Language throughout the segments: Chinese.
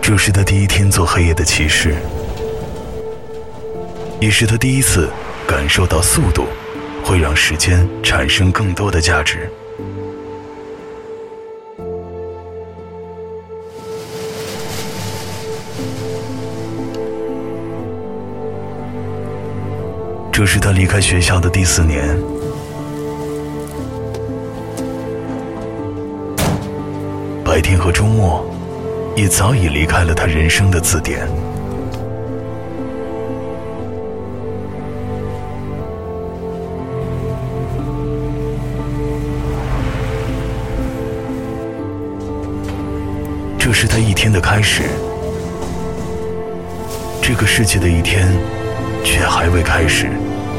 这是他第一天做黑夜的骑士，也是他第一次感受到速度会让时间产生更多的价值。这是他离开学校的第4年，白天和周末也早已离开了他人生的字典。这是他一天的开始，这个世界的一天却还未开始。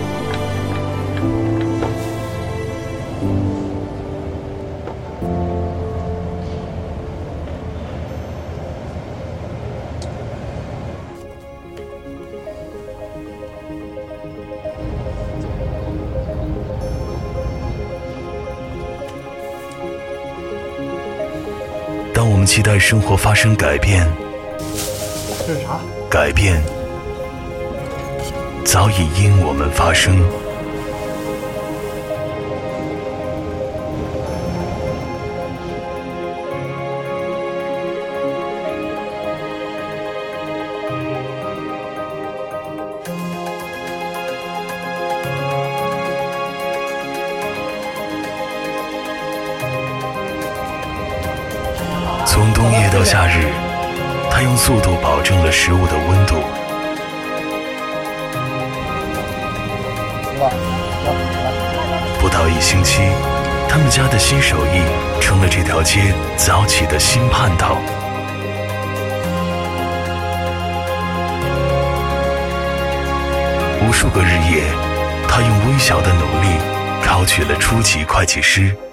当我们期待生活发生改变， 这是啥？ 改变早已因我们发生。从冬夜到夏日，他用速度保证了食物的温度。不到1星期，他们家的新手艺成了这条街早起的新盼头。无数个日夜，他用微小的努力考取了初级会计师。